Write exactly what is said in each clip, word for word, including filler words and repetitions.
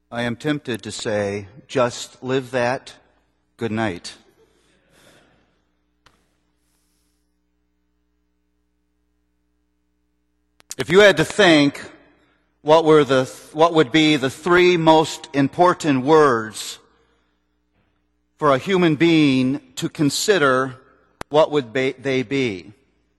I am tempted to say, just live that. Good night. If you had to think what were the what would be the three most important words for a human being to consider, what would they be?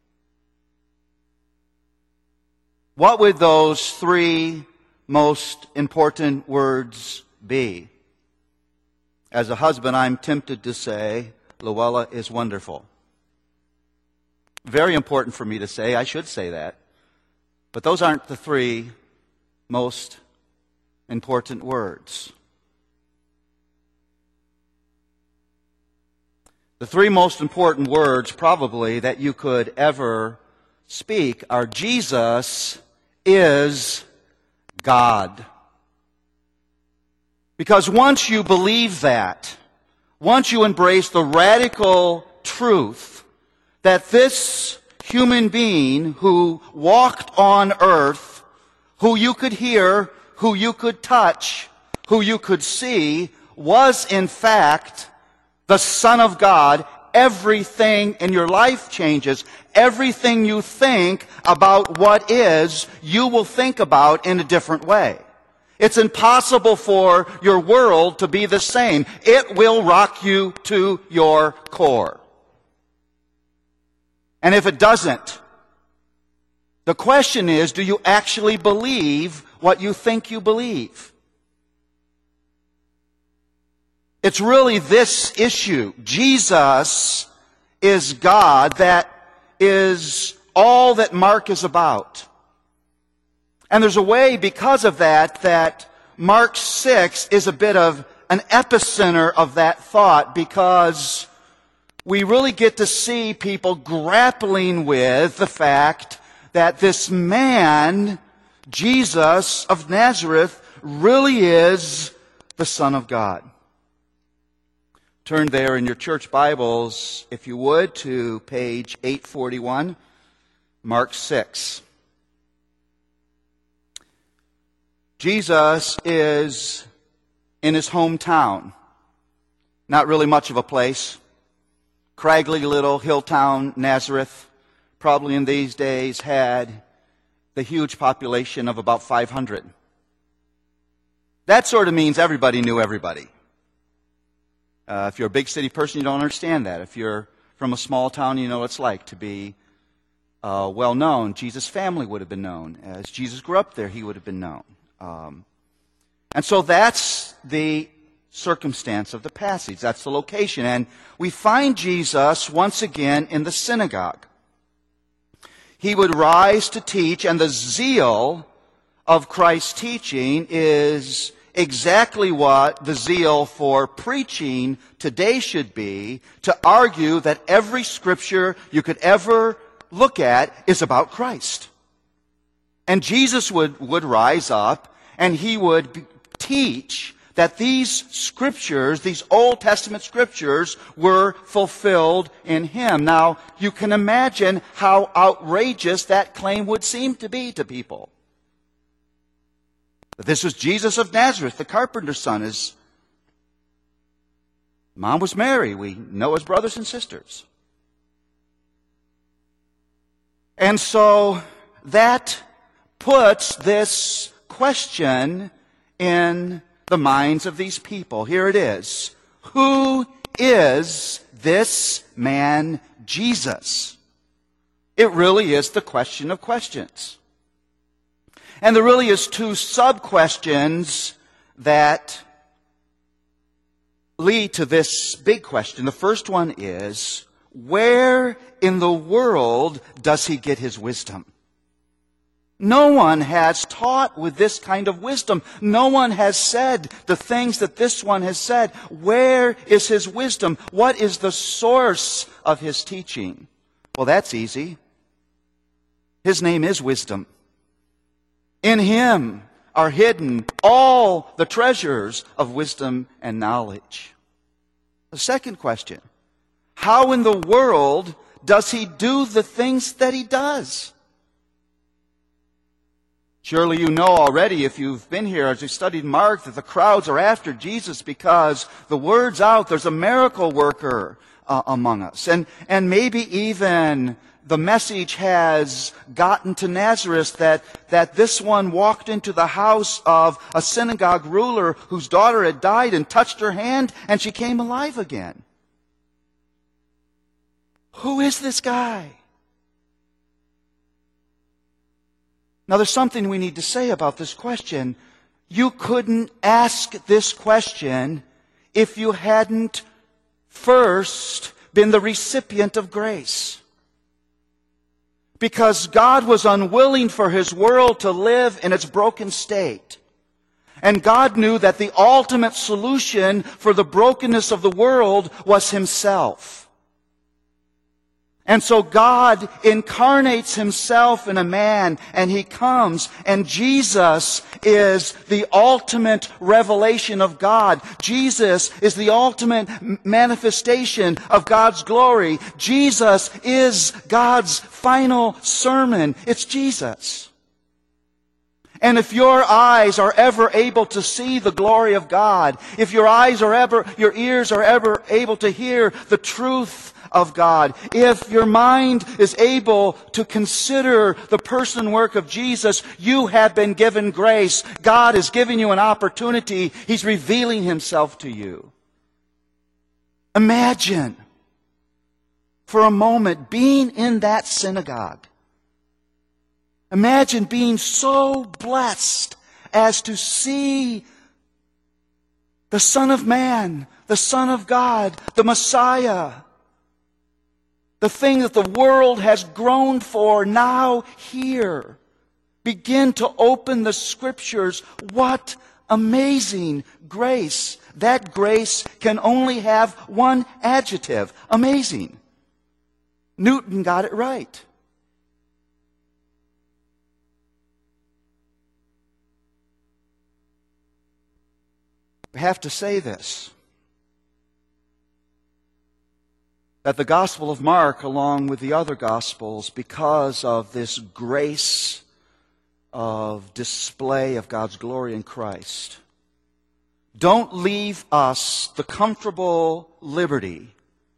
What would those three most important words be? As a husband, I'm tempted to say, Luella is wonderful. Very important for me to say. I should say that. But those aren't the three most important words. The three most important words probably that you could ever speak are Jesus is God. Because once you believe that, once you embrace the radical truth that this human being who walked on earth, who you could hear, who you could touch, who you could see, was in fact the Son of God, everything in your life changes. Everything you think about what is, you will think about in a different way. It's impossible for your world to be the same. It will rock you to your core. And if it doesn't, the question is, do you actually believe what you think you believe? It's really this issue. Jesus is God. That is all that Mark is about. And there's a way, because of that, that Mark six is a bit of an epicenter of that thought, because we really get to see people grappling with the fact that this man, Jesus of Nazareth, really is the Son of God. Turn there in your church Bibles, if you would, to page eight forty-one, Mark six. Jesus is in his hometown. Not really much of a place. Craggly little hill town, Nazareth, probably in these days had the huge population of about five hundred. That sort of means everybody knew everybody. Uh, if you're a big city person, you don't understand that. If you're from a small town, you know what it's like to be uh, well known. Jesus' family would have been known. As Jesus grew up there, he would have been known. Um, and so that's the circumstance of the passage. That's the location. And we find Jesus once again in the synagogue. He would rise to teach, and the zeal of Christ's teaching is exactly what the zeal for preaching today should be, to argue that every scripture you could ever look at is about Christ. And Jesus would, would rise up and he would be, teach that these scriptures, these Old Testament scriptures, were fulfilled in him. Now, you can imagine how outrageous that claim would seem to be to people. This was Jesus of Nazareth, the carpenter's son. His mom was Mary. We know his brothers and sisters. And so that puts this question in the minds of these people. Here it is. Who is this man Jesus? It really is the question of questions. And there really is two sub-questions that lead to this big question. The first one is, where in the world does he get his wisdom? No one has taught with this kind of wisdom. No one has said the things that this one has said. Where is his wisdom? What is the source of his teaching? Well, that's easy. His name is Wisdom. In him are hidden all the treasures of wisdom and knowledge. The second question, how in the world does he do the things that he does? Surely you know already, if you've been here as you studied Mark, that the crowds are after Jesus because the word's out. There's a miracle worker uh, among us. And, and maybe even the message has gotten to Nazareth that, that this one walked into the house of a synagogue ruler whose daughter had died and touched her hand and she came alive again. Who is this guy? Now, there's something we need to say about this question. You couldn't ask this question if you hadn't first been the recipient of grace. Because God was unwilling for His world to live in its broken state. And God knew that the ultimate solution for the brokenness of the world was Himself. And so God incarnates Himself in a man, and He comes, and Jesus is the ultimate revelation of God. Jesus is the ultimate manifestation of God's glory. Jesus is God's final sermon. It's Jesus. And if your eyes are ever able to see the glory of God, if your eyes are ever, your ears are ever able to hear the truth of God, if your mind is able to consider the person and work of Jesus, you have been given grace. God is giving you an opportunity. He's revealing Himself to you. Imagine for a moment being in that synagogue. Imagine being so blessed as to see the Son of Man, the Son of God, the Messiah, the thing that the world has groaned for, now here. Begin to open the Scriptures. What amazing grace. That grace can only have one adjective. Amazing. Newton got it right. I have to say this, that the Gospel of Mark, along with the other Gospels, because of this grace of display of God's glory in Christ, don't leave us the comfortable liberty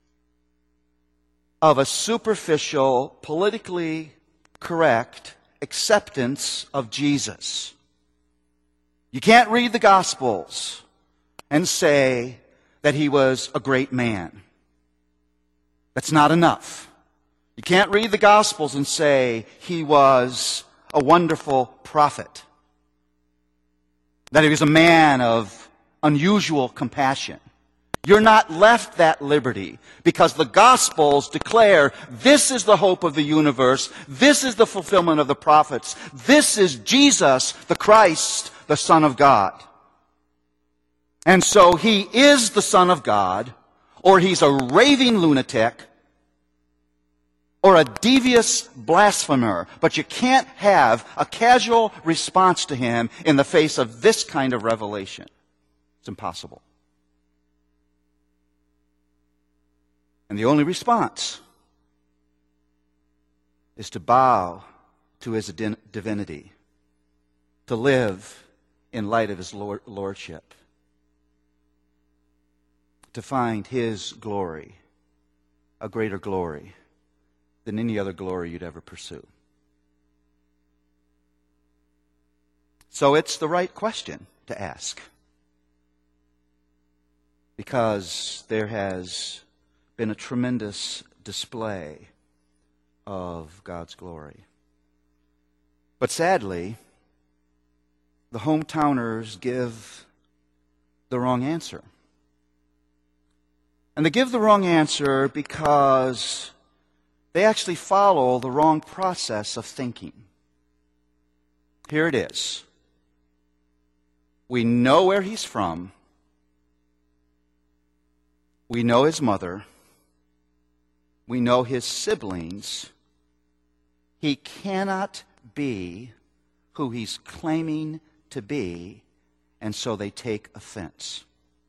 of a superficial, politically correct acceptance of Jesus. You can't read the Gospels and say that He was a great man. That's not enough. You can't read the Gospels and say He was a wonderful prophet, that He was a man of unusual compassion. You're not left that liberty because the Gospels declare this is the hope of the universe, this is the fulfillment of the prophets, this is Jesus, the Christ, the Son of God. And so He is the Son of God, or He's a raving lunatic, or a devious blasphemer. But you can't have a casual response to Him in the face of this kind of revelation. It's impossible. And the only response is to bow to His divinity, to live in light of His lordship, to find His glory, a greater glory than any other glory you'd ever pursue. So it's the right question to ask, because there has been a tremendous display of God's glory. But sadly, the hometowners give the wrong answer. And they give the wrong answer because they actually follow the wrong process of thinking. Here it is. We know where He's from. We know His mother. We know His siblings. He cannot be who He's claiming to be, and so they take offense.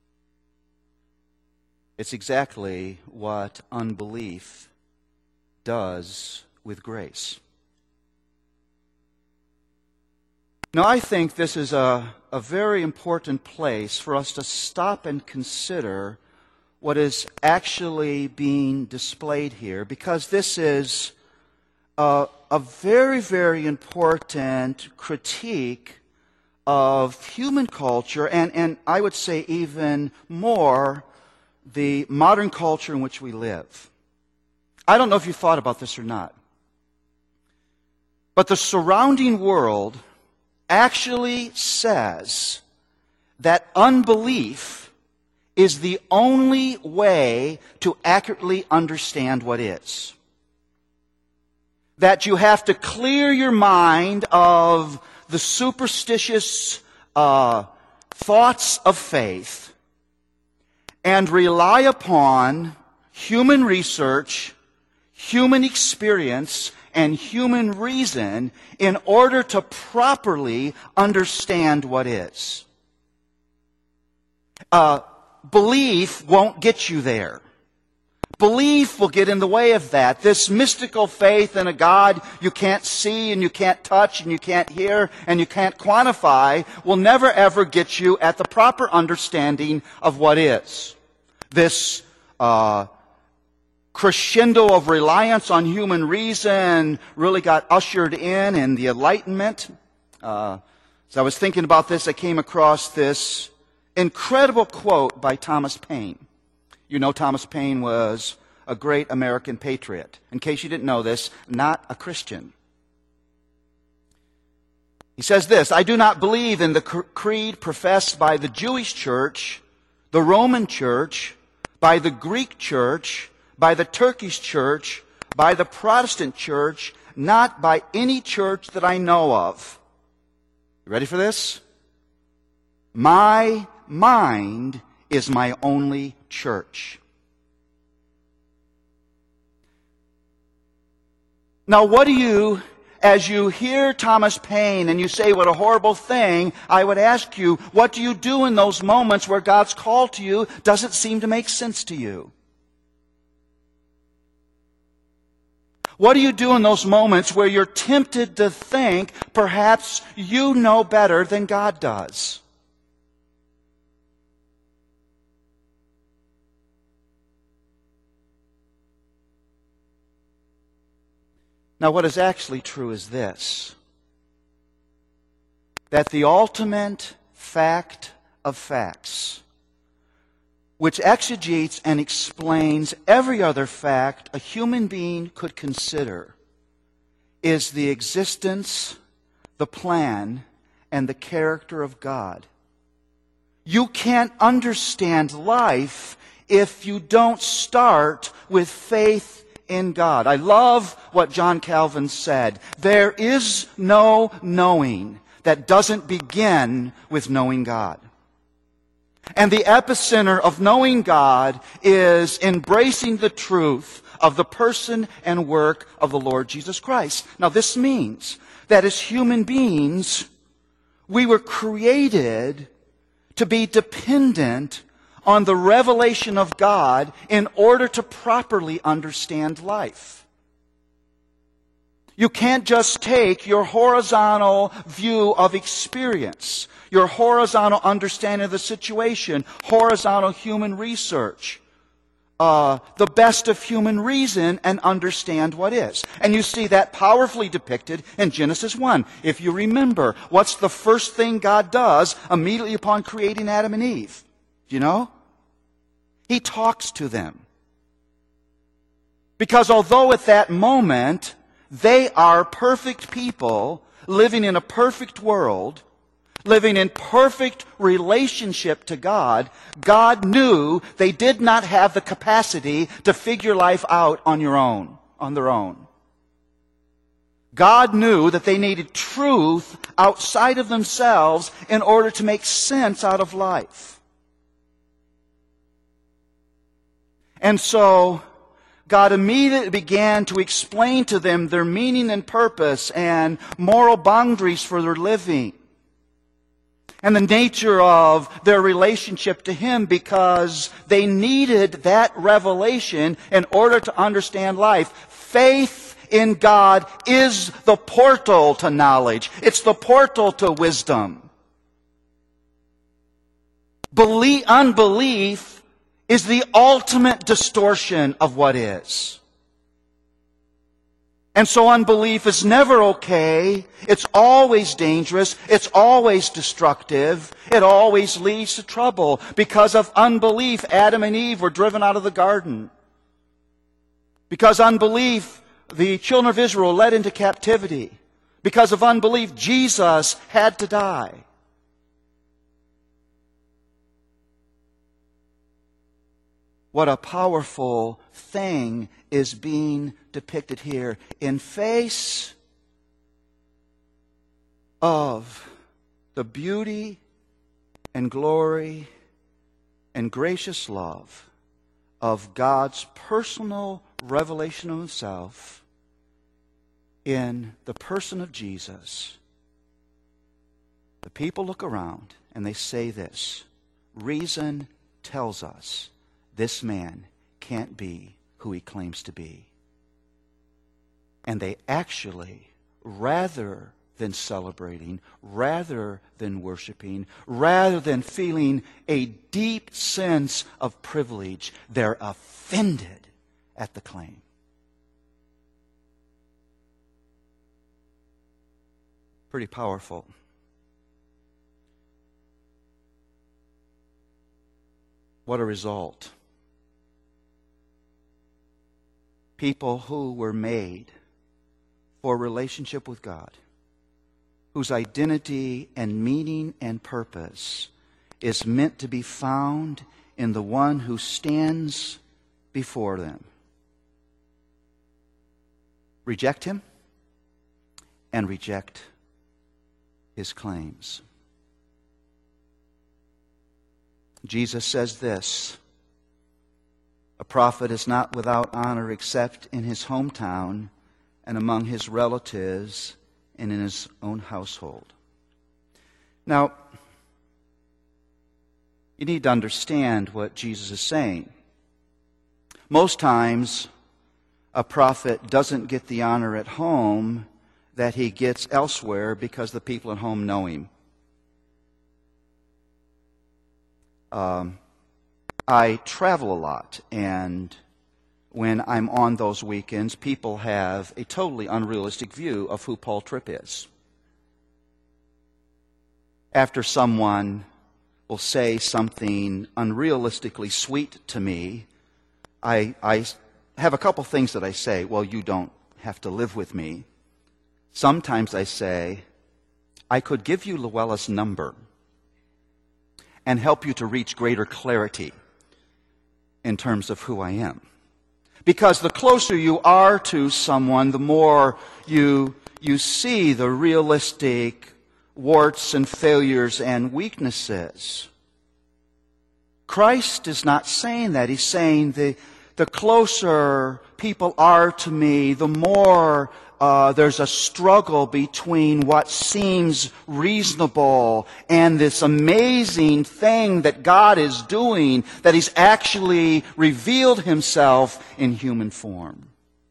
It's exactly what unbelief does with grace. Now, I think this is a, a very important place for us to stop and consider what is actually being displayed here, because this is a, a very, very important critique of human culture, and, and I would say even more, the modern culture in which we live. I don't know if you thought about this or not, but the surrounding world actually says that unbelief is the only way to accurately understand what is. That you have to clear your mind of the superstitious uh, thoughts of faith and rely upon human research, human experience, and human reason in order to properly understand what is. Uh, belief won't get you there. Belief will get in the way of that. This mystical faith in a God you can't see and you can't touch and you can't hear and you can't quantify will never ever get you at the proper understanding of what is. This uh, crescendo of reliance on human reason really got ushered in in the Enlightenment. Uh, as I was thinking about this, I came across this incredible quote by Thomas Paine. You know Thomas Paine was a great American patriot. In case you didn't know this, not a Christian. He says this, "I do not believe in the creed professed by the Jewish church, the Roman church, by the Greek church, by the Turkish church, by the Protestant church, not by any church that I know of." You ready for this? "My mind is my only church." Now, what do you, as you hear Thomas Paine and you say, what a horrible thing, I would ask you, what do you do in those moments where God's call to you doesn't seem to make sense to you? What do you do in those moments where you're tempted to think perhaps you know better than God does? Now, what is actually true is this, that the ultimate fact of facts, which exegetes and explains every other fact a human being could consider, is the existence, the plan, and the character of God. You can't understand life if you don't start with faith in God. I love what John Calvin said. There is no knowing that doesn't begin with knowing God. And the epicenter of knowing God is embracing the truth of the person and work of the Lord Jesus Christ. Now, this means that as human beings, we were created to be dependent on the revelation of God in order to properly understand life. You can't just take your horizontal view of experience, your horizontal understanding of the situation, horizontal human research, uh, the best of human reason, and understand what is. And you see that powerfully depicted in Genesis one. If you remember, what's the first thing God does immediately upon creating Adam and Eve? Do you know? He talks to them. Because although at that moment they are perfect people living in a perfect world, living in perfect relationship to God, God knew they did not have the capacity to figure life out on your own, on their own. God knew that they needed truth outside of themselves in order to make sense out of life. And so, God immediately began to explain to them their meaning and purpose and moral boundaries for their living, and the nature of their relationship to Him, because they needed that revelation in order to understand life. Faith in God is the portal to knowledge. It's the portal to wisdom. Belief, unbelief is the ultimate distortion of what is. And so unbelief is never okay. It's always dangerous. It's always destructive. It always leads to trouble. Because of unbelief, Adam and Eve were driven out of the garden. Because of unbelief, the children of Israel were led into captivity. Because of unbelief, Jesus had to die. What a powerful thing is being depicted here. In face of the beauty and glory and gracious love of God's personal revelation of Himself in the person of Jesus, the people look around and they say this: reason tells us this man can't be who he claims to be. And they actually, rather than celebrating, rather than worshiping, rather than feeling a deep sense of privilege, they're offended at the claim. Pretty powerful. What a result. People who were made for a relationship with God, whose identity and meaning and purpose is meant to be found in the one who stands before them, reject Him and reject His claims. Jesus says this: a prophet is not without honor except in his hometown and among his relatives and in his own household. Now, you need to understand what Jesus is saying. Most times, a prophet doesn't get the honor at home that he gets elsewhere because the people at home know him. Um, I travel a lot, and when I'm on those weekends, people have a totally unrealistic view of who Paul Tripp is. After someone will say something unrealistically sweet to me, I, I have a couple things that I say. Well, you don't have to live with me. Sometimes I say, I could give you Luella's number and help you to reach greater clarity in terms of who I am. Because the closer you are to someone, the more you, you see the realistic warts and failures and weaknesses. Christ is not saying that. He's saying the, the closer people are to me, the more Uh, there's a struggle between what seems reasonable and this amazing thing that God is doing, that He's actually revealed Himself in human form.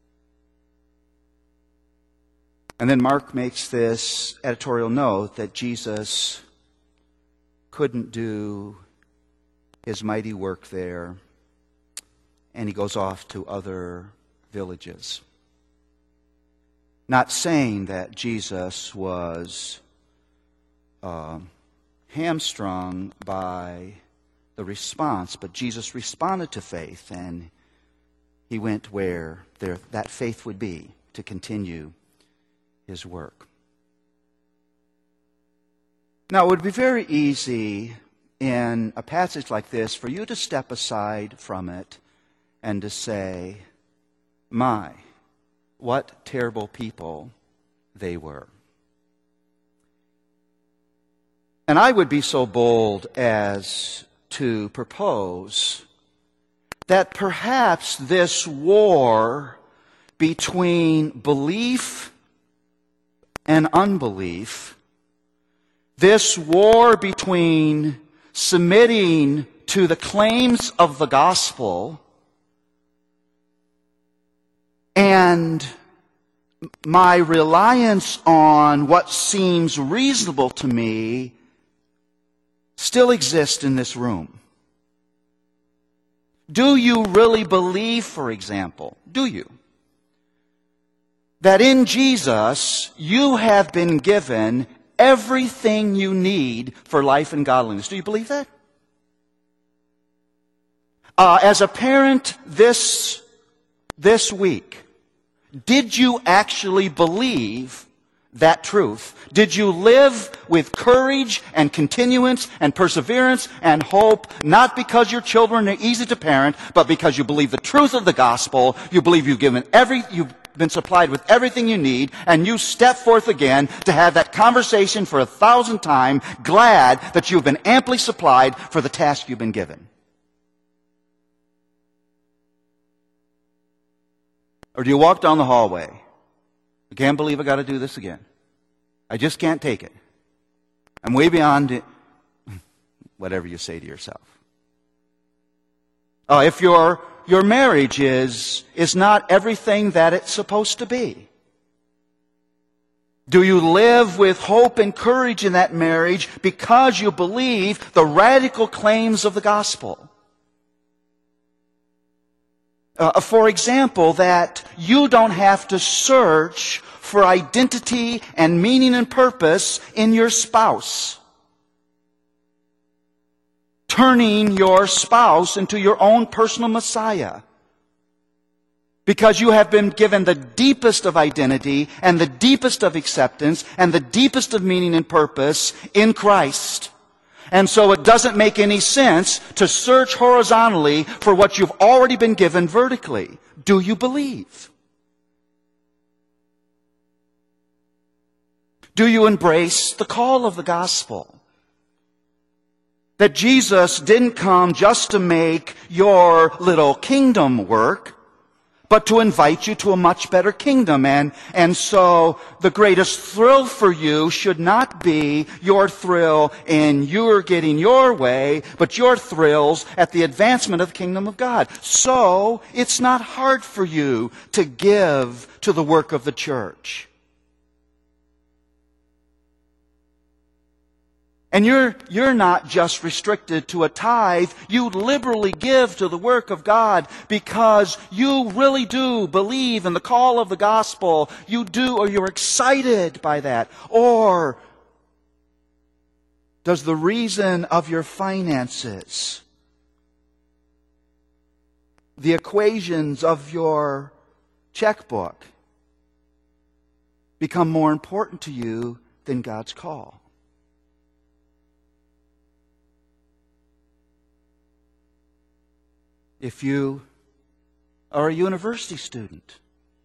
And then Mark makes this editorial note that Jesus couldn't do His mighty work there, and He goes off to other villages. Not saying that Jesus was uh, hamstrung by the response, but Jesus responded to faith, and He went where there, that faith would be to continue His work. Now, it would be very easy in a passage like this for you to step aside from it and to say, my, what terrible people they were. And I would be so bold as to propose that perhaps this war between belief and unbelief, this war between submitting to the claims of the gospel and my reliance on what seems reasonable to me still exists in this room? Do you really believe, for example, do you, that in Jesus you have been given everything you need for life and godliness? Do you believe that? Uh, as a parent this, this week, did you actually believe that truth? Did you live with courage and continuance and perseverance and hope, not because your children are easy to parent, but because you believe the truth of the gospel, you believe you've given every, you've been supplied with everything you need, and you step forth again to have that conversation for a thousand times, glad that you've been amply supplied for the task you've been given? Or do you walk down the hallway? I can't believe I got to do this again. I just can't take it. I'm way beyond it. Whatever you say to yourself. Oh, if your your marriage is is not everything that it's supposed to be, do you live with hope and courage in that marriage because you believe the radical claims of the gospel? Uh, for example, that you don't have to search for identity and meaning and purpose in your spouse, turning your spouse into your own personal Messiah, because you have been given the deepest of identity and the deepest of acceptance and the deepest of meaning and purpose in Christ. And so it doesn't make any sense to search horizontally for what you've already been given vertically. Do you believe? Do you embrace the call of the gospel? That Jesus didn't come just to make your little kingdom work, but to invite you to a much better kingdom. And, and so the greatest thrill for you should not be your thrill in you're getting your way, but your thrills at the advancement of the kingdom of God. So it's not hard for you to give to the work of the church. And you're, you're not just restricted to a tithe. You liberally give to the work of God because you really do believe in the call of the gospel. You do, or you're excited by that. Or does the reason of your finances, the equations of your checkbook, become more important to you than God's call? If you are a university student,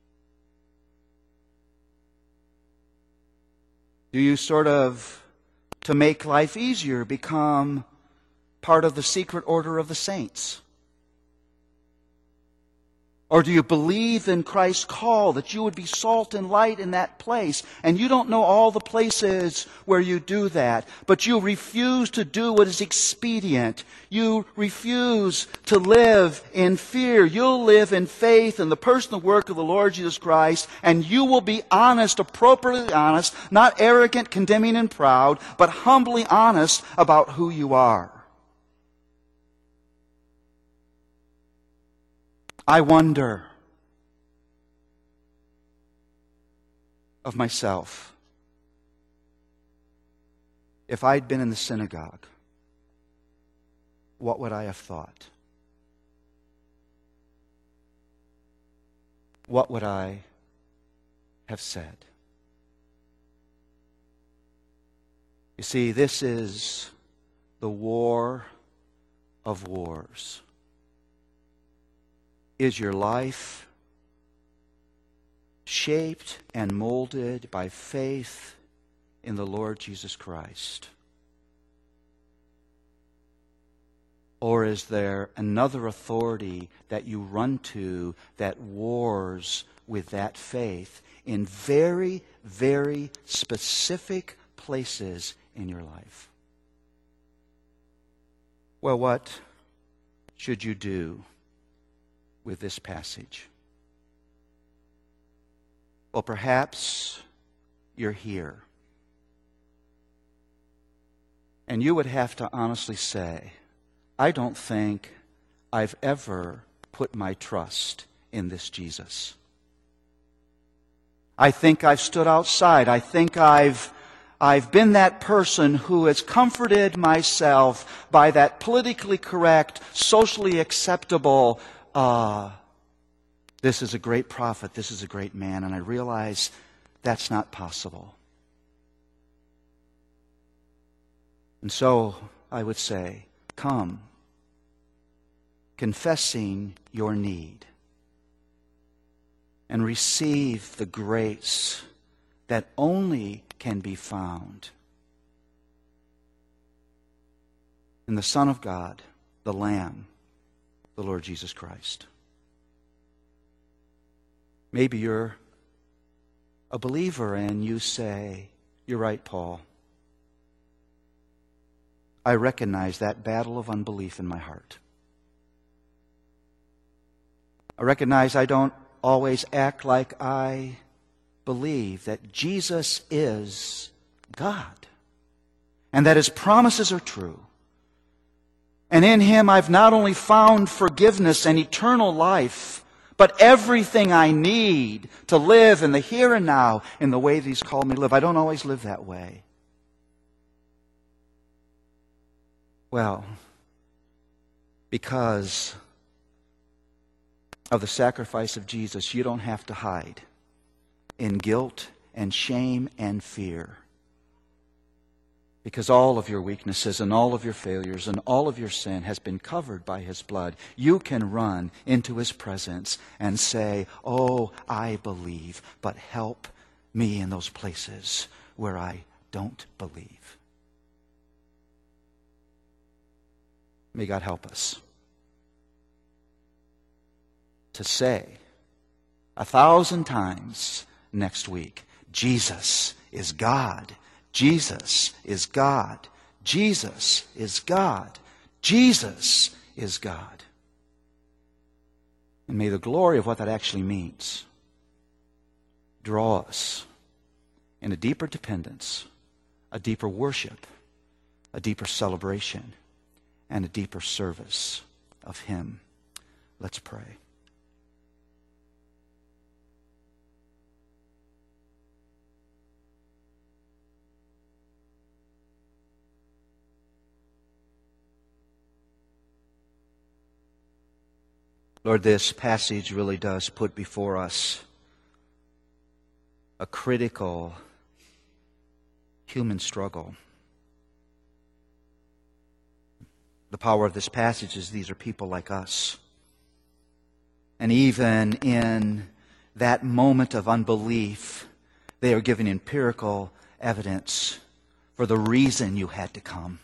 do you sort of, to make life easier, become part of the secret order of the saints? Or do you believe in Christ's call that you would be salt and light in that place? And you don't know all the places where you do that, but you refuse to do what is expedient. You refuse to live in fear. You'll live in faith in the personal work of the Lord Jesus Christ, and you will be honest, appropriately honest, not arrogant, condemning, and proud, but humbly honest about who you are. I wonder of myself, if I'd been in the synagogue, what would I have thought? What would I have said? You see, this is the war of wars. Is your life shaped and molded by faith in the Lord Jesus Christ? Or is there another authority that you run to that wars with that faith in very, very specific places in your life? Well, what should you do with this passage? Well, perhaps you're here. And you would have to honestly say, I don't think I've ever put my trust in this Jesus. I think I've stood outside. I think I've, I've been that person who has comforted myself by that politically correct, socially acceptable, uh, this is a great prophet, this is a great man, and I realize that's not possible. And so I would say, come, confessing your need, and receive the grace that only can be found in the Son of God, the Lamb, the Lord Jesus Christ. Maybe you're a believer and you say, you're right, Paul. I recognize that battle of unbelief in my heart. I recognize I don't always act like I believe that Jesus is God and that His promises are true. And in Him I've not only found forgiveness and eternal life, but everything I need to live in the here and now in the way that He's called me to live. I don't always live that way. Well, because of the sacrifice of Jesus, you don't have to hide in guilt and shame and fear. Because all of your weaknesses and all of your failures and all of your sin has been covered by His blood. You can run into His presence and say, oh, I believe, but help me in those places where I don't believe. May God help us to say a thousand times next week, Jesus is God. Jesus is God. Jesus is God. Jesus is God. And may the glory of what that actually means draw us in a deeper dependence, a deeper worship, a deeper celebration, and a deeper service of Him. Let's pray. Lord, this passage really does put before us a critical human struggle. The power of this passage is these are people like us. And even in that moment of unbelief, they are given empirical evidence for the reason you had to come.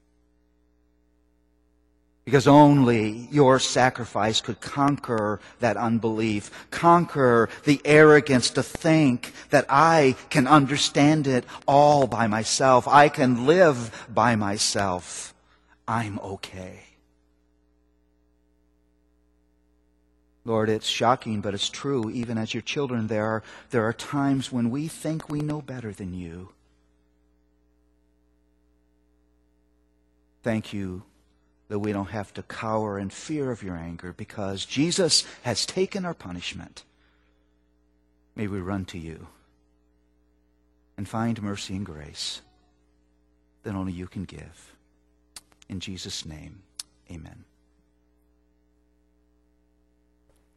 Because only your sacrifice could conquer that unbelief, conquer the arrogance to think that I can understand it all by myself. I can live by myself. I'm okay. Lord, it's shocking, but it's true. Even as your children, there are, there are times when we think we know better than you. Thank you that we don't have to cower in fear of your anger because Jesus has taken our punishment. May we run to you and find mercy and grace that only you can give. In Jesus' name, amen.